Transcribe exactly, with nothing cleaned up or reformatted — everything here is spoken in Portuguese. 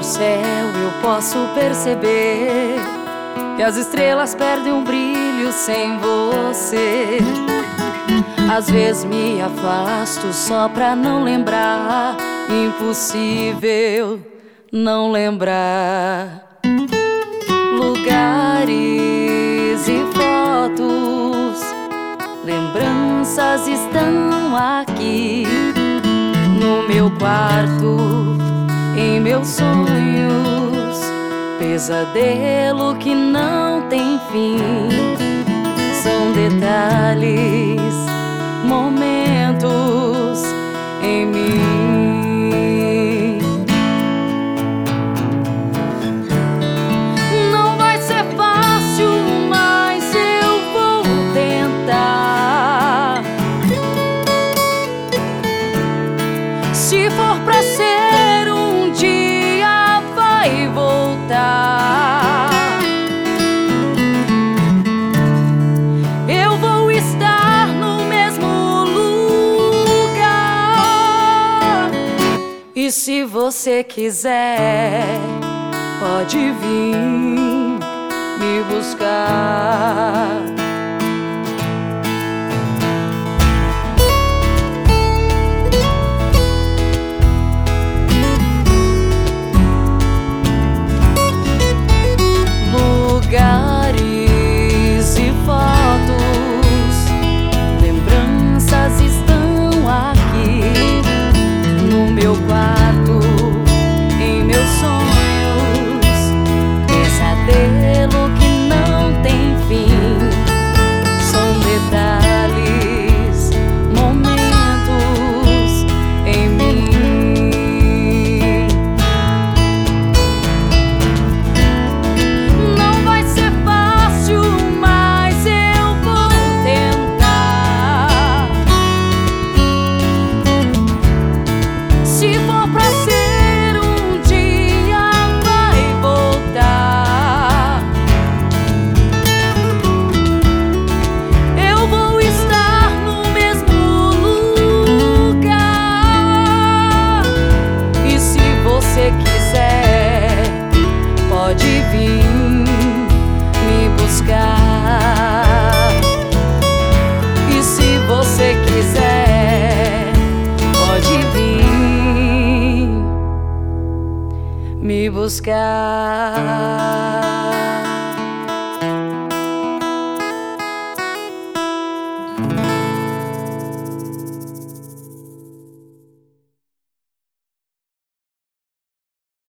do céu eu posso perceber que as estrelas perdem um brilho sem você. Às vezes me afasto só pra não lembrar, impossível não lembrar. Lugares e fotos, lembranças estão aqui no meu quarto, em meus sonhos, pesadelo que não tem fim. São detalhes, momentos em mim. Não vai ser fácil, mas eu vou tentar. Se for pra ser, um dia vai voltar. Eu vou estar no mesmo lugar. E se você quiser, pode vir me buscar. Lugares e fotos, lembranças estão aqui no meu quarto, em meus sonhos, pesadelo que não tem fim. São detalhes, momentos em mim. Não vai ser fácil, mas eu vou tentar. Se for pra ser, um dia vai voltar. Eu vou estar no mesmo lugar. E se você quiser, pode vir me buscar. E se você quiser, pode vir me buscar.